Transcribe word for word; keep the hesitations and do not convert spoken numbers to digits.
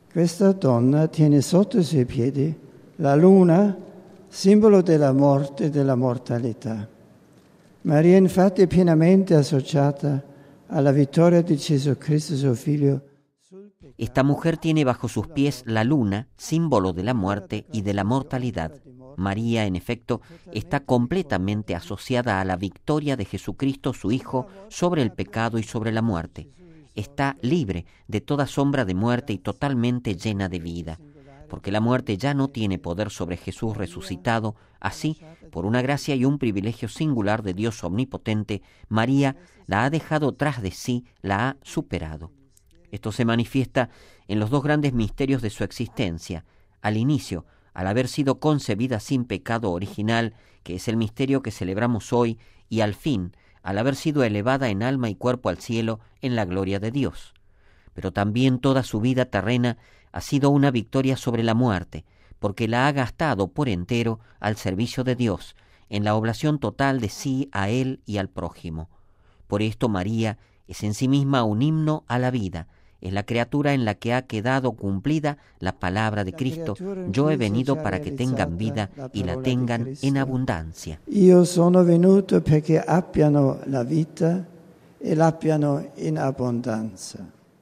Questa donna tiene sotto i suoi piedi la luna, simbolo della morte e della mortalità. Maria infatti è pienamente associata alla vittoria di Gesù Cristo, suo Figlio. Esta mujer tiene bajo sus pies la luna, símbolo de la muerte y de la mortalidad. María, en efecto, está completamente asociada a la victoria de Jesucristo, su Hijo, sobre el pecado y sobre la muerte. Está libre de toda sombra de muerte y totalmente llena de vida, porque la muerte ya no tiene poder sobre Jesús resucitado. Así, por una gracia y un privilegio singular de Dios omnipotente, María la ha dejado tras de sí, la ha superado. Esto se manifiesta en los dos grandes misterios de su existencia. Al inicio, al haber sido concebida sin pecado original, que es el misterio que celebramos hoy, y al fin, al haber sido elevada en alma y cuerpo al cielo en la gloria de Dios. Pero también toda su vida terrena ha sido una victoria sobre la muerte, porque la ha gastado por entero al servicio de Dios, en la oblación total de sí a Él y al prójimo. Por esto María es en sí misma un himno a la vida, es la criatura en la que ha quedado cumplida la palabra de Cristo: yo he venido para que tengan vida y la tengan en abundancia. Io sono venuto perché abbiano la vita e l'abbiano in abbondanza.